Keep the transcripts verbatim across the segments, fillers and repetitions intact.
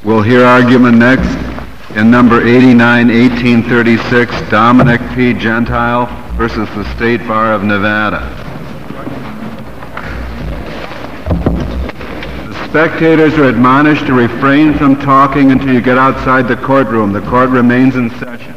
We'll hear argument next in number eighty-nine eighteen thirty-six, Dominic P. Gentile versus the State Bar of Nevada. The spectators are admonished to refrain from talking until you get outside the courtroom. The court remains in session.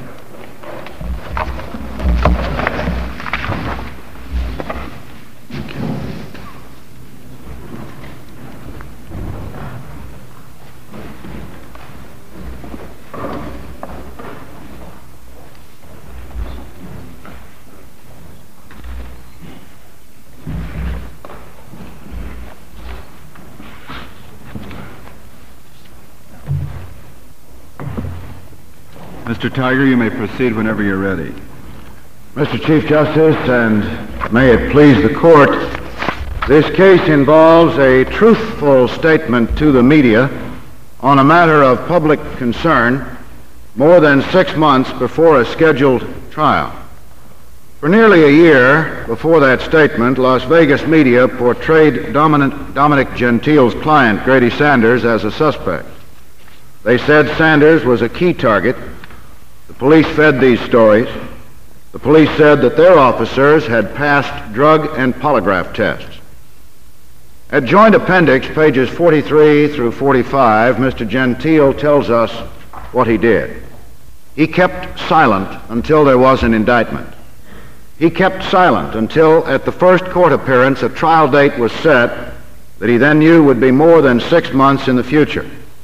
Mister Tiger, you may proceed whenever you're ready. Mister Chief Justice, and may it please the court, this case involves a truthful statement to the media on a matter of public concern more than six months before a scheduled trial. For nearly a year before that statement, Las Vegas media portrayed Dominic, Dominic Gentile's client, Grady Sanders, as a suspect. They said Sanders was a key target. The police fed these stories. The police said that their officers had passed drug and polygraph tests. At Joint Appendix, pages forty-three through forty-five, Mister Gentile tells us what he did. He kept silent until there was an indictment. He kept silent until, at the first court appearance, a trial date was set that he then knew would be more than six months in the future.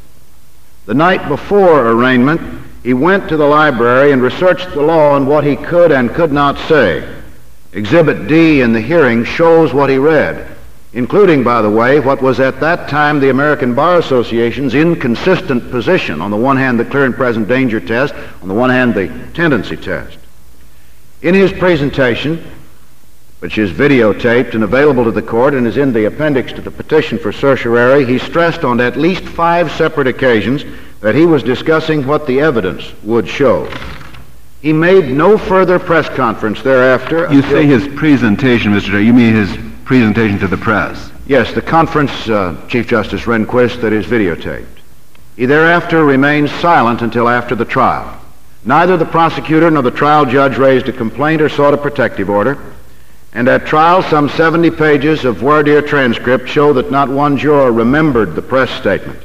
The night before arraignment, he went to the library and researched the law on what he could and could not say. Exhibit D in the hearing shows what he read, including, by the way, what was at that time the American Bar Association's inconsistent position. On the one hand, the clear and present danger test, on the one hand, the tendency test. In his presentation, which is videotaped and available to the court and is in the appendix to the petition for certiorari, he stressed on at least five separate occasions that he was discussing what the evidence would show. He made no further press conference thereafter. You say his presentation, Mister J. You mean his presentation to the press? Yes, the conference, uh, Chief Justice Rehnquist, that is videotaped. He thereafter remained silent until after the trial. Neither the prosecutor nor the trial judge raised a complaint or sought a protective order. And at trial, some seventy pages of voir dire transcript show that not one juror remembered the press statement.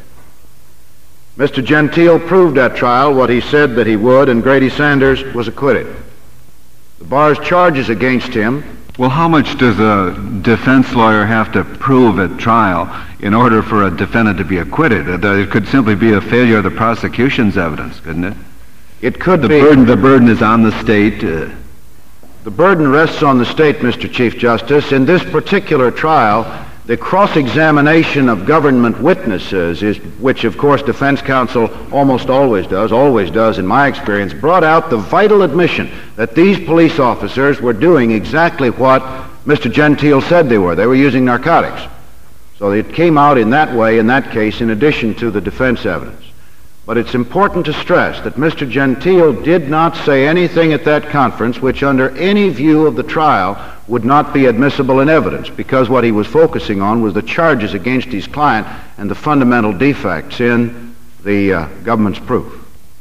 Mister Gentile proved at trial what he said that he would, and Grady Sanders was acquitted. The bar's charges against him... Well, how much does a defense lawyer have to prove at trial in order for a defendant to be acquitted? It could simply be a failure of the prosecution's evidence, couldn't it? It could the be. Burden, the burden is on the state. Uh, the burden rests on the state, Mister Chief Justice. In this particular trial, the cross-examination of government witnesses, is, which of course defense counsel almost always does, always does in my experience, brought out the vital admission that these police officers were doing exactly what Mister Gentile said they were. They were using narcotics. So it came out in that way, in that case, in addition to the defense evidence. But it's important to stress that Mister Gentile did not say anything at that conference which under any view of the trial would not be admissible in evidence, because what he was focusing on was the charges against his client and the fundamental defects in the uh, government's proof.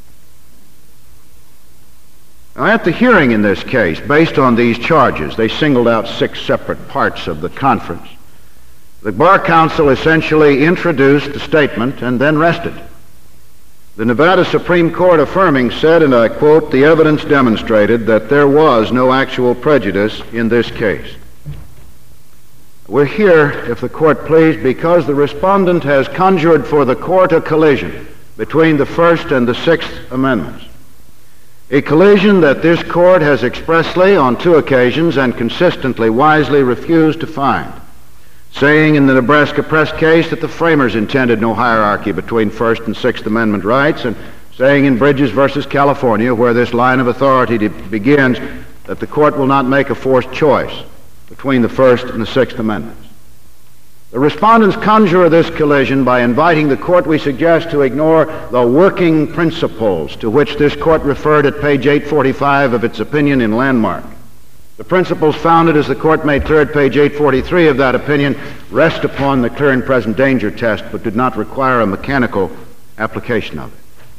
Now, at the hearing in this case, based on these charges, they singled out six separate parts of the conference. The Bar Council essentially introduced the statement and then rested. The Nevada Supreme Court affirming said, and I quote, "The evidence demonstrated that there was no actual prejudice in this case." We're here, if the court please, because the respondent has conjured for the court a collision between the First and the Sixth Amendments. A collision that this court has expressly, on two occasions and consistently, wisely refused to find, saying in the Nebraska Press case that the framers intended no hierarchy between First and Sixth Amendment rights, and saying in Bridges versus California, where this line of authority begins, that the court will not make a forced choice between the First and the Sixth Amendments. The respondents conjure this collision by inviting the court, we suggest, to ignore the working principles to which this court referred at page eight forty-five of its opinion in Landmark. The principles founded, as the court made clear at page eight forty-three of that opinion, rest upon the clear and present danger test, but did not require a mechanical application of it.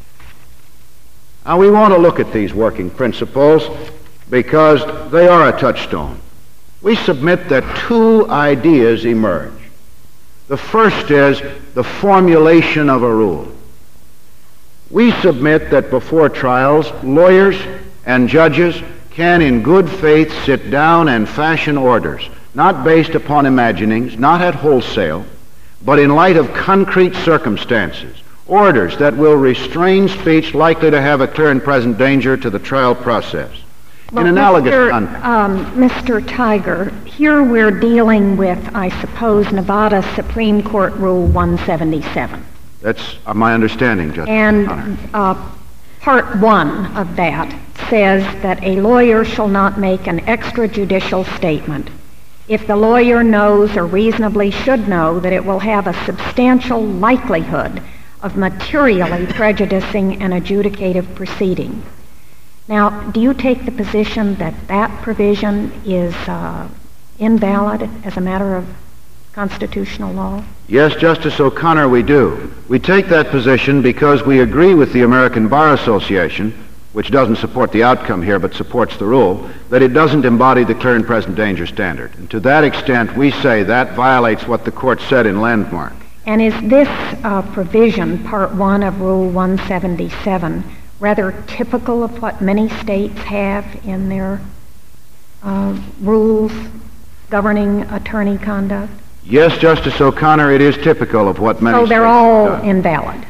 Now, we want to look at these working principles because they are a touchstone. We submit that two ideas emerge. The first is the formulation of a rule. We submit that before trials, lawyers and judges can in good faith sit down and fashion orders, not based upon imaginings, not at wholesale, but in light of concrete circumstances, orders that will restrain speech likely to have a clear and present danger to the trial process. Well, in analogous Mister context. Um, Mister Tiger, here we're dealing with, I suppose, Nevada Supreme Court Rule one seventy-seven. That's uh, my understanding, Justice And O'Connor. uh, Part one of that says that a lawyer shall not make an extrajudicial statement if the lawyer knows or reasonably should know that it will have a substantial likelihood of materially prejudicing an adjudicative proceeding. Now, do you take the position that that provision is uh, invalid as a matter of constitutional law? Yes, Justice O'Connor, we do. We take that position because we agree with the American Bar Association, which doesn't support the outcome here but supports the rule, that it doesn't embody the clear and present danger standard. And to that extent, we say that violates what the court said in Landmark. And is this uh, provision, Part one of Rule one seventy-seven, rather typical of what many states have in their uh, rules governing attorney conduct? Yes, Justice O'Connor, it is typical of what many So states they're all have done. invalid.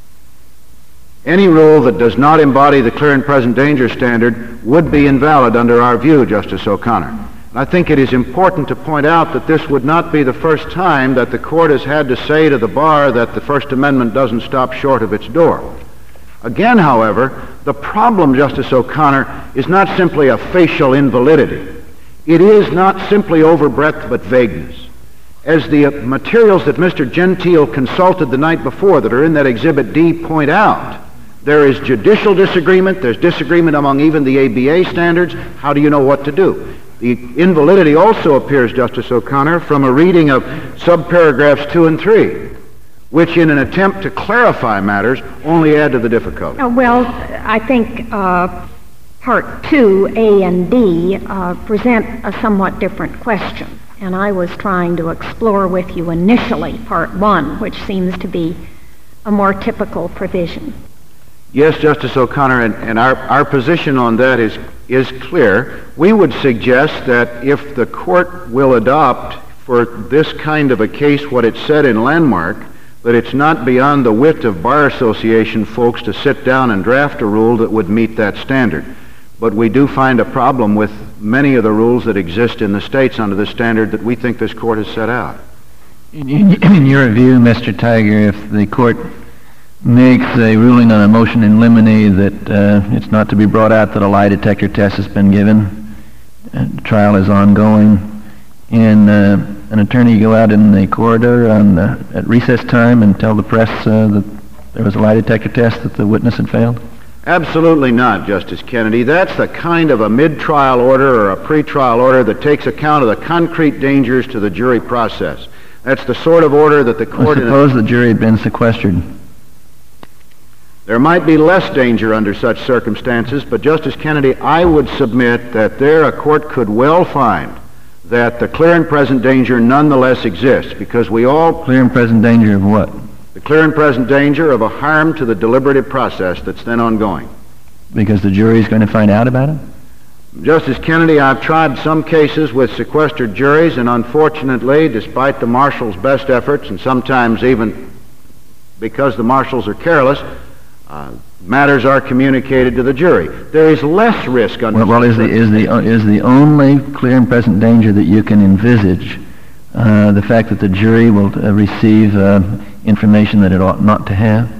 Any rule that does not embody the clear and present danger standard would be invalid under our view, Justice O'Connor. And I think it is important to point out that this would not be the first time that the court has had to say to the bar that the First Amendment doesn't stop short of its door. Again, however, the problem, Justice O'Connor, is not simply a facial invalidity. It is not simply overbreadth but vagueness. As the uh, materials that Mister Gentile consulted the night before that are in that Exhibit D point out, there is judicial disagreement, there's disagreement among even the A B A standards. How do you know what to do? The invalidity also appears, Justice O'Connor, from a reading of subparagraphs two and three, which in an attempt to clarify matters only add to the difficulty. Uh, well, I think uh, Part two, A and D, uh, present a somewhat different question. And I was trying to explore with you initially Part one, which seems to be a more typical provision. Yes, Justice O'Connor, and, and our, our position on that is, is clear. We would suggest that if the court will adopt for this kind of a case what it said in Landmark, that it's not beyond the wit of Bar Association folks to sit down and draft a rule that would meet that standard. But we do find a problem with many of the rules that exist in the states under the standard that we think this court has set out. In, in, in your view, Mister Tiger, if the court makes a ruling on a motion in limine that uh, it's not to be brought out that a lie detector test has been given, and the trial is ongoing, and uh, an attorney go out in the corridor on the, at recess time and tell the press uh, that there was a lie detector test that the witness had failed? Absolutely not, Justice Kennedy. That's the kind of a mid-trial order or a pre-trial order that takes account of the concrete dangers to the jury process. That's the sort of order that the court... Well, suppose the jury had been sequestered. There might be less danger under such circumstances, but Justice Kennedy, I would submit that there a court could well find that the clear and present danger nonetheless exists, because we all... Clear and present danger of what? The clear and present danger of a harm to the deliberative process that's then ongoing. Because the jury is going to find out about it? Justice Kennedy, I've tried some cases with sequestered juries, and unfortunately, despite the marshal's best efforts, and sometimes even because the marshals are careless, uh, matters are communicated to the jury. There is less risk under... Well, well is, the, is, the, is the only clear and present danger that you can envisage uh, the fact that the jury will uh, receive uh, information that it ought not to have?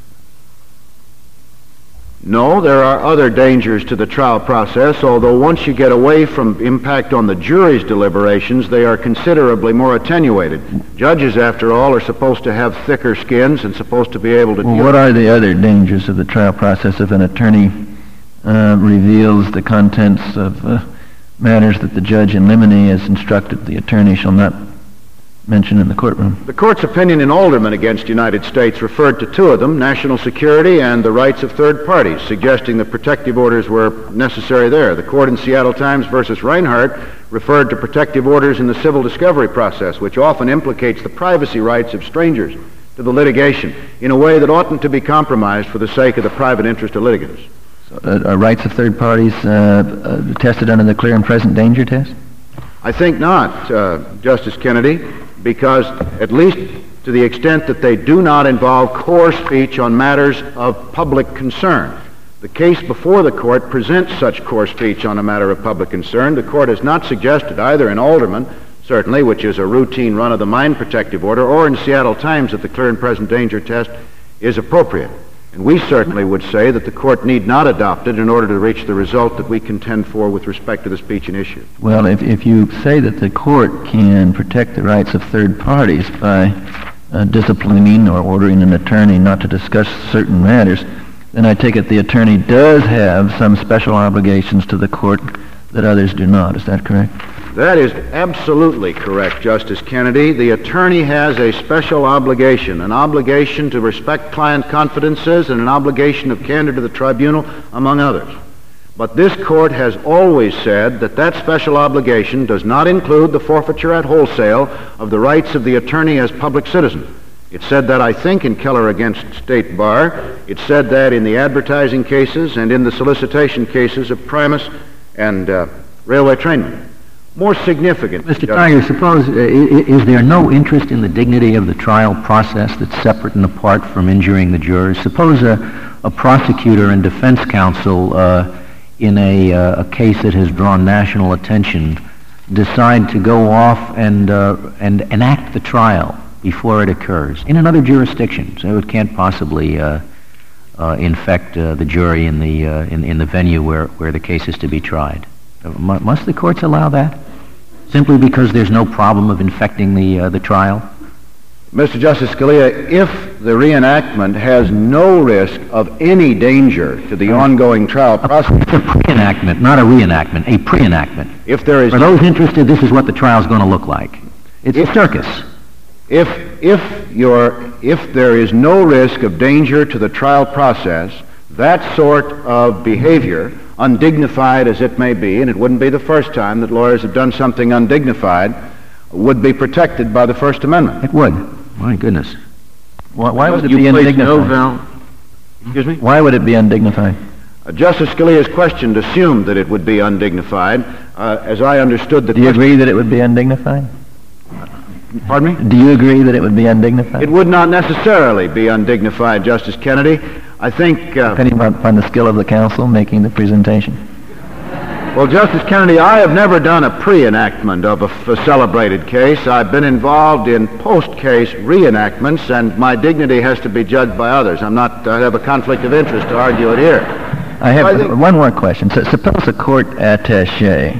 No, there are other dangers to the trial process, although once you get away from impact on the jury's deliberations, they are considerably more attenuated. Judges, after all, are supposed to have thicker skins and supposed to be able to... Well, deal what are the other dangers of the trial process if an attorney uh, reveals the contents of uh, matters that the judge in limine has instructed the attorney shall not mentioned in the courtroom? The court's opinion in Alderman against United States referred to two of them, national security and the rights of third parties, suggesting that protective orders were necessary there. The court in Seattle Times versus Reinhardt referred to protective orders in the civil discovery process, which often implicates the privacy rights of strangers to the litigation in a way that oughtn't to be compromised for the sake of the private interest of litigants. So, uh, uh, rights of third parties uh, uh, tested under the clear and present danger test? I think not, uh, Justice Kennedy, because at least to the extent that they do not involve core speech on matters of public concern. The case before the court presents such core speech on a matter of public concern. The court has not suggested either in Alderman, certainly, which is a routine run-of-the-mine protective order, or in Seattle Times that the clear and present danger test is appropriate. And we certainly would say that the court need not adopt it in order to reach the result that we contend for with respect to the speech and issue. Well, if, if you say that the court can protect the rights of third parties by uh, disciplining or ordering an attorney not to discuss certain matters, then I take it the attorney does have some special obligations to the court that others do not. Is that correct? That is absolutely correct, Justice Kennedy. The attorney has a special obligation, an obligation to respect client confidences and an obligation of candor to the tribunal, among others. But this court has always said that that special obligation does not include the forfeiture at wholesale of the rights of the attorney as public citizen. It said that, I think, in Keller against State Bar. It said that in the advertising cases and in the solicitation cases of Primus and uh, railway trainmen. More significant. Mister Tiger, suppose, uh, is there no interest in the dignity of the trial process that's separate and apart from injuring the jurors? Suppose a, a prosecutor and defense counsel uh, in a, uh, a case that has drawn national attention decide to go off and, uh, and enact the trial before it occurs in another jurisdiction, so it can't possibly uh, uh, infect uh, the jury in the, uh, in, in the venue where, where the case is to be tried. Must the courts allow that? Simply because there's no problem of infecting the uh, the trial? Mister Justice Scalia, if the reenactment has no risk of any danger to the ongoing trial process... It's a pre-enactment, not a reenactment, a pre-enactment. If there is... For those interested, this is what the trial's going to look like. It's if, a circus. If, if, you're, if there is no risk of danger to the trial process, that sort of behavior, undignified as it may be, and it wouldn't be the first time that lawyers have done something undignified, would be protected by the First Amendment. It would. My goodness. Why, why would it you be undignified? No val- Excuse me? Why would it be undignified? Uh, Justice Scalia's question assumed that it would be undignified. Uh, as I understood the Do you question... agree that it would be undignified? Pardon me? Do you agree that it would be undignified? It would not necessarily be undignified, Justice Kennedy. I think... Uh, Depending upon the skill of the counsel making the presentation. Well, Justice Kennedy, I have never done a pre-enactment of a, f- a celebrated case. I've been involved in post-case reenactments, and my dignity has to be judged by others. I'm not... I have a conflict of interest to argue it here. I have I think- one more question. So, suppose a court attaché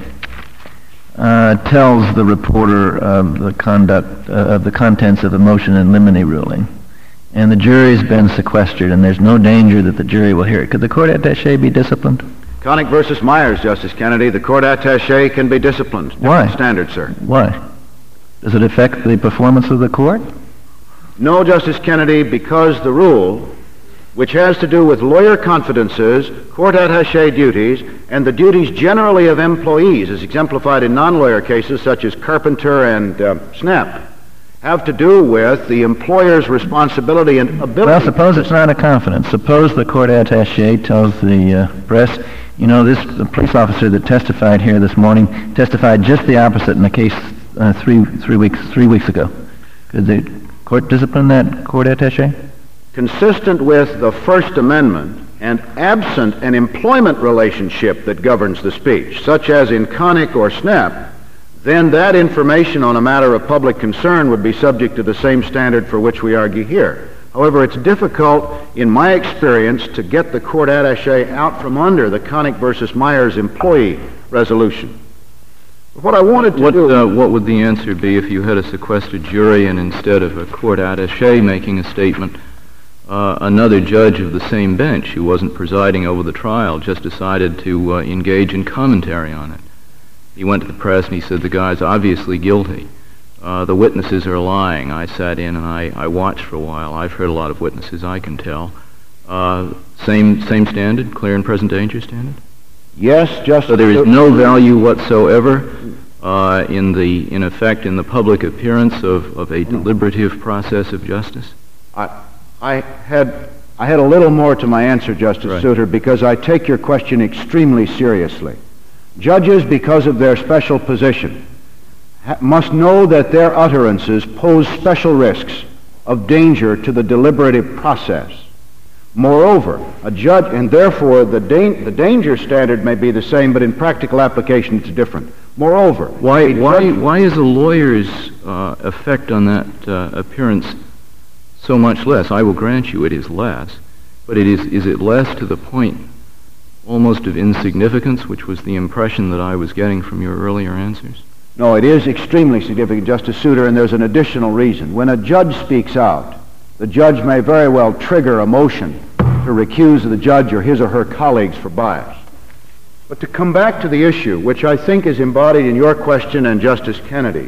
uh, tells the reporter of the conduct uh, of the contents of a motion in limine ruling, and the jury's been sequestered, and there's no danger that the jury will hear it. Could the court attaché be disciplined? Connick versus Myers, Justice Kennedy. The court attaché can be disciplined. Why? Standard, sir. Why? Does it affect the performance of the court? No, Justice Kennedy, because the rule, which has to do with lawyer confidences, court attaché duties, and the duties generally of employees, as exemplified in non-lawyer cases such as Carpenter and uh, Snap, have to do with the employer's responsibility and ability... Well, suppose it's not a confidence. Suppose the court attaché tells the uh, press, you know, this the police officer that testified here this morning testified just the opposite in a case uh, three three weeks three weeks ago. Could the court discipline that court attaché? Consistent with the First Amendment and absent an employment relationship that governs the speech, such as in Connick or Snap, then that information on a matter of public concern would be subject to the same standard for which we argue here. However, it's difficult, in my experience, to get the court attaché out from under the Connick versus Myers employee resolution. What I wanted to what, do... Uh, what would the answer be if you had a sequestered jury and instead of a court attaché making a statement, uh, another judge of the same bench who wasn't presiding over the trial just decided to uh, engage in commentary on it? He went to the press and he said the guy's obviously guilty. uh, the witnesses are lying. I sat in and I, I watched for a while. I've heard a lot of witnesses, I can tell. Uh, same same standard, clear and present danger standard? Yes, Justice. So there is no value whatsoever uh, in the, in effect, in the public appearance of, of a deliberative process of justice? I, I had I had a little more to my answer, Justice Right. Souter, because I take your question extremely seriously. Judges, because of their special position, ha- must know that their utterances pose special risks of danger to the deliberative process. Moreover, a judge, and therefore the, da- the danger standard may be the same, but in practical application it's different. Moreover, Why, a why, judge- why is a lawyer's uh, effect on that uh, appearance so much less? I will grant you it is less, but it is, is it less to the point almost of insignificance, which was the impression that I was getting from your earlier answers? No, it is extremely significant, Justice Souter, and there's an additional reason. When a judge speaks out, the judge may very well trigger a motion to recuse the judge or his or her colleagues for bias. But to come back to the issue, which I think is embodied in your question and Justice Kennedy's,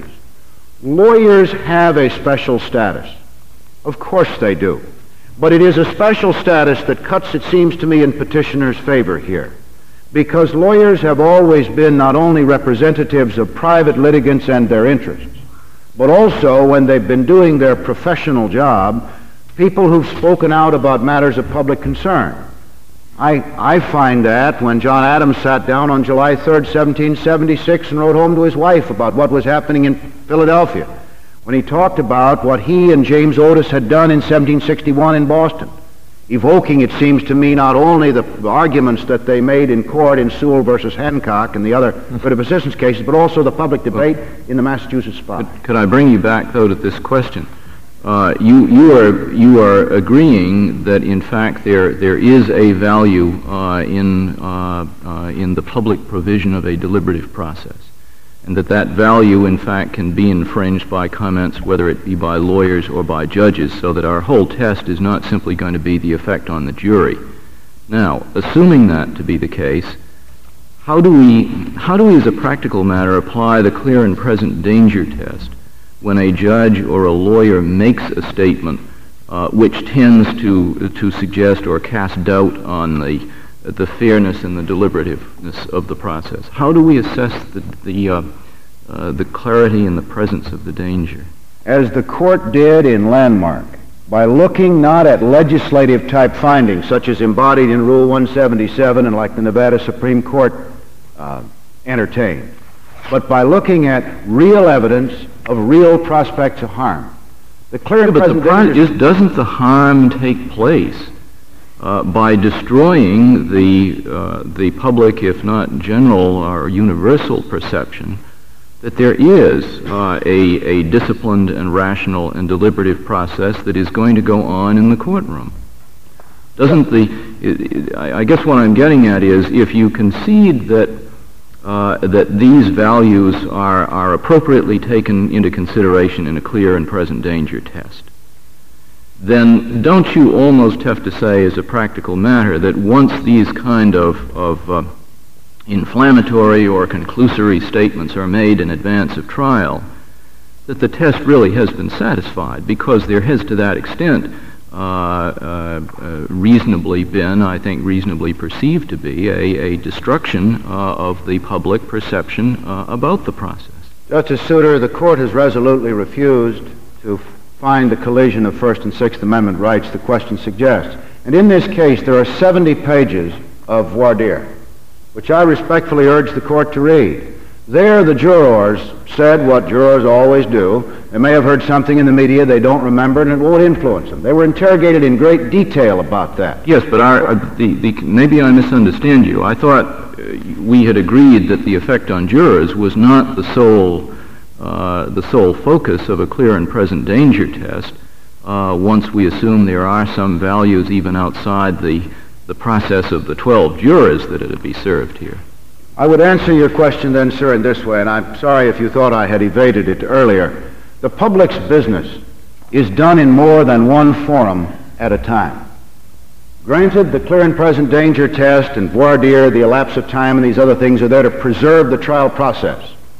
lawyers have a special status. Of course they do. But it is a special status that cuts, it seems to me, in petitioner's favor here. Because lawyers have always been not only representatives of private litigants and their interests, but also, when they've been doing their professional job, people who've spoken out about matters of public concern. I, I find that when John Adams sat down on July third, seventeen seventy-six, and wrote home to his wife about what was happening in Philadelphia, when he talked about what he and James Otis had done in seventeen sixty-one in Boston, evoking, it seems to me, not only the arguments that they made in court in Sewell versus Hancock and the other writ of assistance cases, but also the public debate in the Massachusetts spot. Could, could I bring you back, though, to this question? Uh, you, you, are, you are agreeing that, in fact, there, there is a value uh, in, uh, uh, in the public provision of a deliberative process, and that that value, in fact, can be infringed by comments, whether it be by lawyers or by judges, so that our whole test is not simply going to be the effect on the jury. Now, assuming that to be the case, how do we, how do we, as a practical matter, apply the clear and present danger test when a judge or a lawyer makes a statement uh, which tends to, to suggest or cast doubt on the the fairness and the deliberativeness of the process? How do we assess the the, uh, uh, the clarity and the presence of the danger? As the court did in Landmark, by looking not at legislative type findings, such as embodied in Rule one seventy-seven and like the Nevada Supreme Court uh, entertained, but by looking at real evidence of real prospects of harm. The clear and Yeah, but present the pro- danger... is, doesn't the harm take place Uh, by destroying the uh, the public, if not general or universal perception, that there is uh, a a disciplined and rational and deliberative process that is going to go on in the courtroom? Doesn't the it, it, I, I guess what I'm getting at is, if you concede that uh, that these values are are appropriately taken into consideration in a clear and present danger test, then don't you almost have to say, as a practical matter, that once these kind of, of uh, inflammatory or conclusory statements are made in advance of trial, that the test really has been satisfied, because there has, to that extent, uh, uh, uh, reasonably been, I think reasonably perceived to be, a, a destruction uh, of the public perception uh, about the process? Justice Souter, the court has resolutely refused to find the collision of First and Sixth Amendment rights the question suggests. And in this case, there are seventy pages of voir dire, which I respectfully urge the court to read. There, the jurors said what jurors always do. They may have heard something in the media they don't remember, and it won't influence them. They were interrogated in great detail about that. Yes, but our, uh, the, the, maybe I misunderstand you. I thought uh, we had agreed that the effect on jurors was not the sole Uh, the sole focus of a clear and present danger test, uh, once we assume there are some values even outside the, the process of the twelve jurors that are to be served here. I would answer your question then, sir, in this way, and I'm sorry if you thought I had evaded it earlier. The public's business is done in more than one forum at a time. Granted, the clear and present danger test and voir dire, the elapse of time, and these other things are there to preserve the trial process.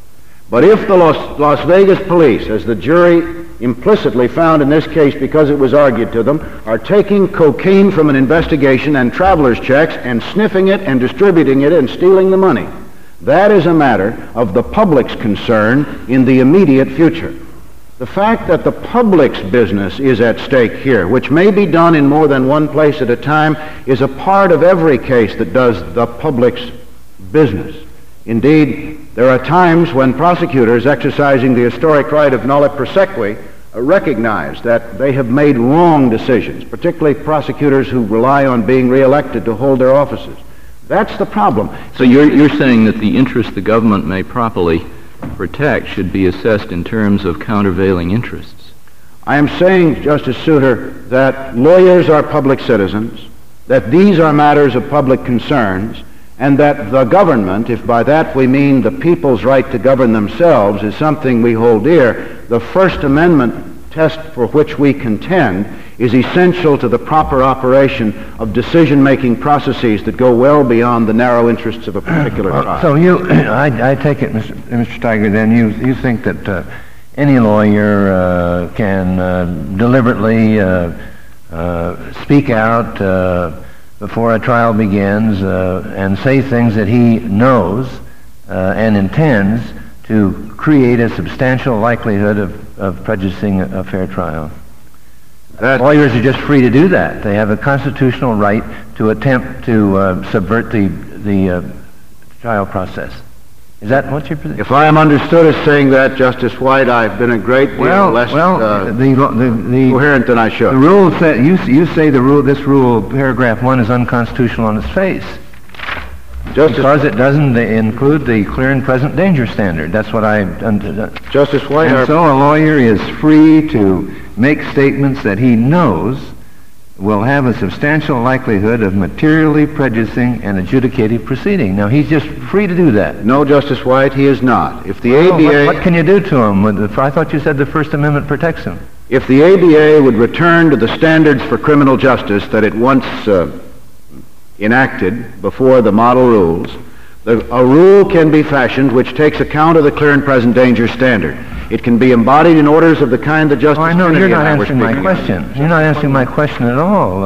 But if the Las, Las Vegas police, as the jury implicitly found in this case because it was argued to them, are taking cocaine from an investigation and traveler's checks and sniffing it and distributing it and stealing the money, that is a matter of the public's concern in the immediate future. The fact that the public's business is at stake here, which may be done in more than one place at a time, is a part of every case that does the public's business. Indeed, there are times when prosecutors exercising the historic right of nolle prosequi recognize that they have made wrong decisions, particularly prosecutors who rely on being reelected to hold their offices. That's the problem. So you're, you're saying that the interest the government may properly protect should be assessed in terms of countervailing interests? I am saying, Justice Souter, that lawyers are public citizens, that these are matters of public concerns, and that the government, if by that we mean the people's right to govern themselves, is something we hold dear. The First Amendment test for which we contend is essential to the proper operation of decision-making processes that go well beyond the narrow interests of a particular trial. So you, I, I take it, Mister Mister Tiger, then you, you think that uh, any lawyer uh, can uh, deliberately uh, uh, speak out uh, before a trial begins uh, and say things that he knows uh, and intends to create a substantial likelihood of, of prejudicing a, a fair trial. That lawyers are just free to do that. They have a constitutional right to attempt to uh, subvert the, the uh, trial process. Is that what you're... If I am understood as saying that, Justice White, I've been a great deal well, less well, uh, the, the, the, coherent than I should. The rule say, you, you say the rule, this rule, paragraph one, is unconstitutional on its face. Justice because it doesn't include the clear and present danger standard. That's what I... Uh, Justice White... And so a lawyer is free to make statements that he knows will have a substantial likelihood of materially prejudicing an adjudicative proceeding. Now, he's just free to do that. No, Justice White, he is not. If the well, A B A... What, what can you do to him? With the, I thought you said the First Amendment protects him. If the A B A would return to the standards for criminal justice that it once uh, enacted before the model rules, the, a rule can be fashioned which takes account of the clear and present danger standard. It can be embodied in orders of the kind that Justice Oh, I know, Kennedy you're not and I were answering my speaking question. of. You're not answering my question at all.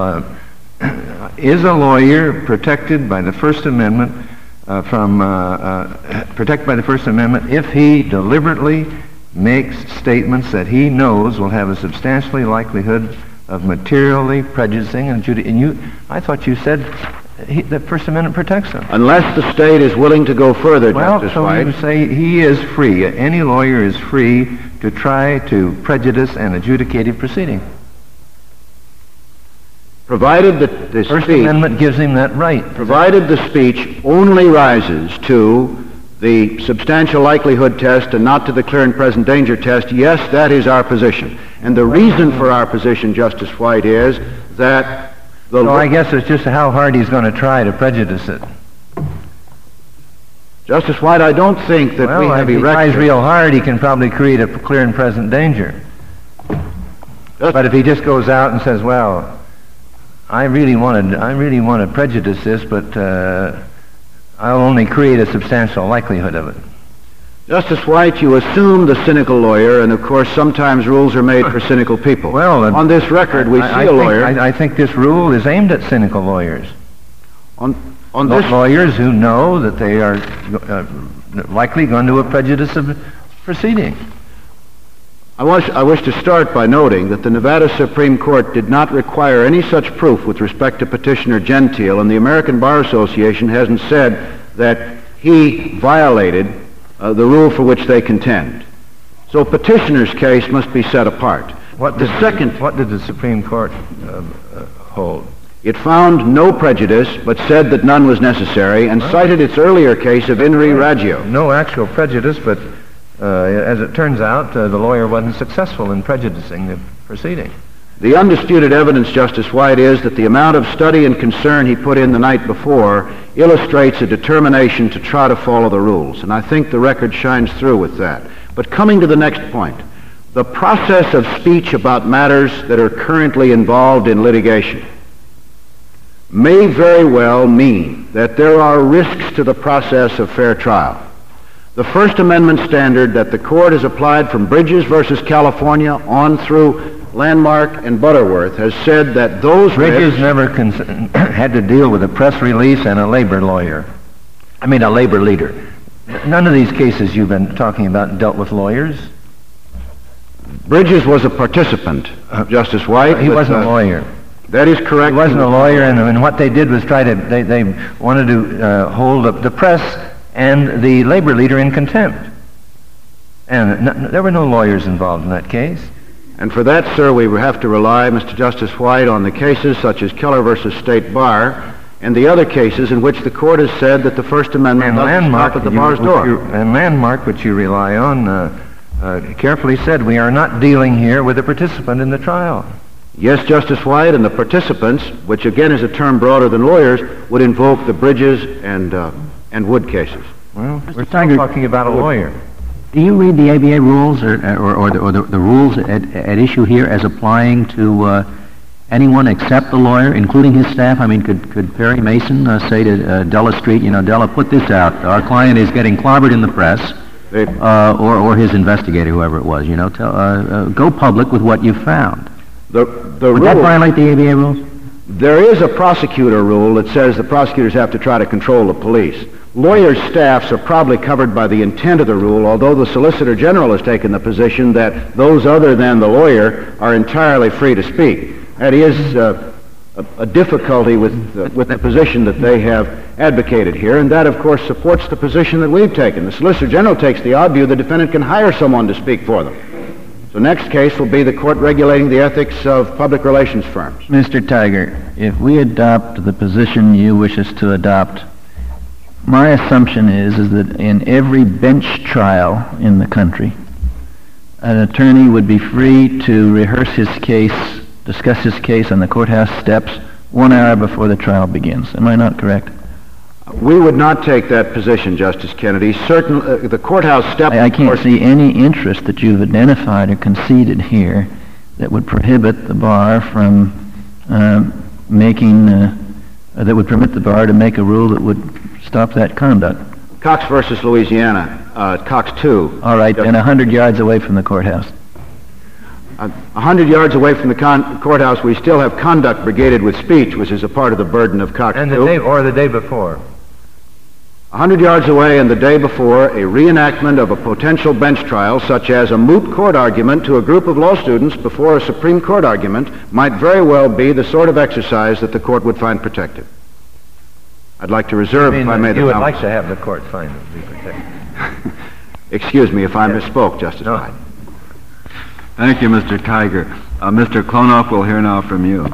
Uh, is a lawyer protected by the First Amendment uh, from, uh, uh, protected by the First Amendment if he deliberately makes statements that he knows will have a substantially likelihood of materially prejudicing and adjudicating? And you, I thought you said he, the First Amendment protects him. Unless the state is willing to go further, well, Justice so White. you say he is free. Any lawyer is free to try to prejudice an adjudicative proceeding. Provided that the First speech... Amendment gives him that right. Provided the speech only rises to the substantial likelihood test and not to the clear and present danger test, yes, that is our position. And the reason for our position, Justice White, is that the... So I guess it's just how hard he's going to try to prejudice it. Justice White, I don't think that well, we have if he tries erected... real hard, he can probably create a clear and present danger. Just but if he just goes out and says, well, I really want to, I really want to prejudice this, but uh, I'll only create a substantial likelihood of it. Justice White, you assume the cynical lawyer, and of course sometimes rules are made for cynical people. Well, uh, on this record, we I, see I a think, lawyer... I, I think this rule is aimed at cynical lawyers. On, on Those this... lawyers who know that they are uh, likely going to a prejudice of proceeding. I wish, I wish to start by noting that the Nevada Supreme Court did not require any such proof with respect to Petitioner Gentile, and the American Bar Association hasn't said that he violated uh, the rule for which they contend. So Petitioner's case must be set apart. What the did, second... What did the Supreme Court uh, uh, hold? It found no prejudice, but said that none was necessary, and well, cited its earlier case of In re Raggio. No actual prejudice, but uh, as it turns out, uh, the lawyer wasn't successful in prejudicing the proceeding. The undisputed evidence, Justice White, is that the amount of study and concern he put in the night before illustrates a determination to try to follow the rules, and I think the record shines through with that. But coming to the next point, the process of speech about matters that are currently involved in litigation may very well mean that there are risks to the process of fair trial. The the First Amendment standard that the court has applied from Bridges versus California on through Landmark and Butterworth has said that those Bridges risks... never cons- had to deal with a press release and a labor lawyer. I mean, a labor leader. None of these cases you've been talking about dealt with lawyers. Bridges was a participant, uh, Justice White. He but, wasn't uh, a lawyer. That is correct. He wasn't a lawyer, and, and what they did was try to, they, they wanted to uh, hold up the press and the labor leader in contempt. And n- there were no lawyers involved in that case. And for that, sir, we have to rely, Mister Justice White, on the cases such as Keller versus State Bar and the other cases in which the court has said that the First Amendment And doesn't Landmark, stop at the you- bar's which door. you- and Landmark, which you rely on, uh, uh, carefully said, we are not dealing here with a participant in the trial. Yes, Justice White, and the participants, which again is a term broader than lawyers, would invoke the Bridges and uh, and Wood cases. Well, we're Tiger- talking about a lawyer. Do you read the A B A rules or, or, or, the, or the, the rules at, at issue here as applying to uh, anyone except the lawyer, including his staff? I mean, could, could Perry Mason uh, say to uh, Della Street, you know, Della, put this out. Our client is getting clobbered in the press, They, uh, or, or his investigator, whoever it was, you know, tell, uh, uh, go public with what you found. the the Would that rule, violate the A B A rules? there is a prosecutor rule that says the prosecutors have to try to control the police. Lawyers' staffs are probably covered by the intent of the rule, although the Solicitor General has taken the position that those other than the lawyer are entirely free to speak. That is uh, a, a difficulty with uh, with the position that they have advocated here, and that, of course, supports the position that we've taken. The Solicitor General takes the odd view the defendant can hire someone to speak for them. So next case will be the court regulating the ethics of public relations firms. Mister Tiger, if we adopt the position you wish us to adopt, my assumption is, is that in every bench trial in the country, an attorney would be free to rehearse his case, discuss his case on the courthouse steps one hour before the trial begins. Am I not correct? We would not take that position, Justice Kennedy. Certain, uh, the courthouse step... I, I can't course, see any interest that you've identified or conceded here that would prohibit the bar from uh, making, uh, uh, that would permit the bar to make a rule that would stop that conduct. Cox versus Louisiana, uh, Cox two. All right, and a hundred yards away from the courthouse. A hundred yards away from the con- courthouse, we still have conduct brigaded with speech, which is a part of the burden of Cox And the two. day, or the day before. A hundred yards away and the day before, a reenactment of a potential bench trial, such as a moot court argument to a group of law students before a Supreme Court argument, might very well be the sort of exercise that the court would find protected. I'd like to reserve, if I may, the you would balance. like to have the court find it be protected. Excuse me if I Yes. misspoke, Justice No. White. Thank you, Mister Tiger. Uh, Mister Klonoff, we'll hear now from you.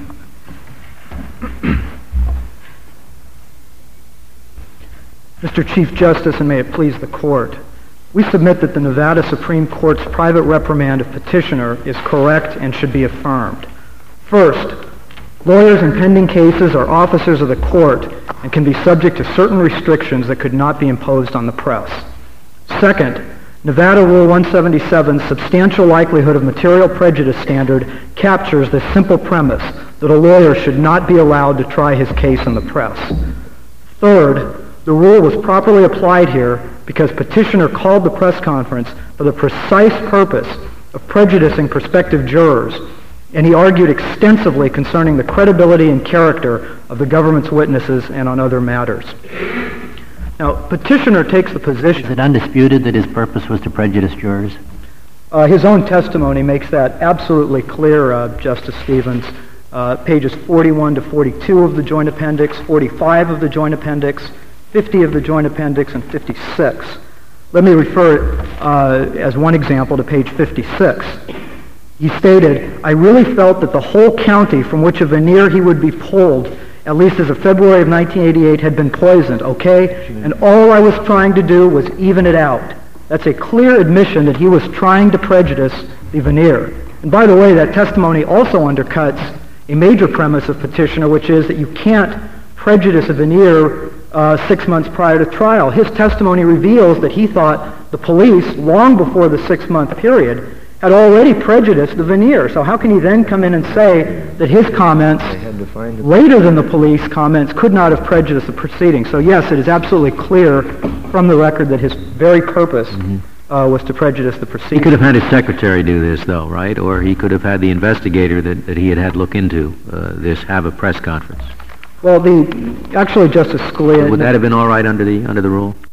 Mister Chief Justice, and may it please the Court, we submit that the Nevada Supreme Court's private reprimand of petitioner is correct and should be affirmed. First, lawyers in pending cases are officers of the court and can be subject to certain restrictions that could not be imposed on the press. Second, Nevada Rule one seventy-seven's substantial likelihood of material prejudice standard captures the simple premise that a lawyer should not be allowed to try his case in the press. Third, the rule was properly applied here because petitioner called the press conference for the precise purpose of prejudicing prospective jurors, and he argued extensively concerning the credibility and character of the government's witnesses and on other matters. Now, petitioner takes the position... Is it undisputed that his purpose was to prejudice jurors? Uh, his own testimony makes that absolutely clear, uh, Justice Stevens. Uh, pages forty-one to forty-two of the Joint Appendix, forty-five of the Joint Appendix, fifty of the Joint Appendix, and fifty-six. Let me refer uh, as one example to page fifty-six. He stated, "I really felt that the whole county from which a veneer he would be pulled, at least as of February of nineteen eighty-eight, had been poisoned, okay? And all I was trying to do was even it out." That's a clear admission that he was trying to prejudice the veneer. And by the way, that testimony also undercuts a major premise of petitioner, which is that you can't prejudice a veneer uh, six months prior to trial. His testimony reveals that he thought the police, long before the six-month period, had already prejudiced the veneer. So how can he then come in and say that his comments, later than the police comments, could not have prejudiced the proceeding? So yes, it is absolutely clear from the record that his very purpose uh, was to prejudice the proceedings. He could have had his secretary do this, though, right? Or he could have had the investigator that, that he had had look into uh, this have a press conference. Well, the actually, Justice Scalia. Would that have been all right under the under the rule?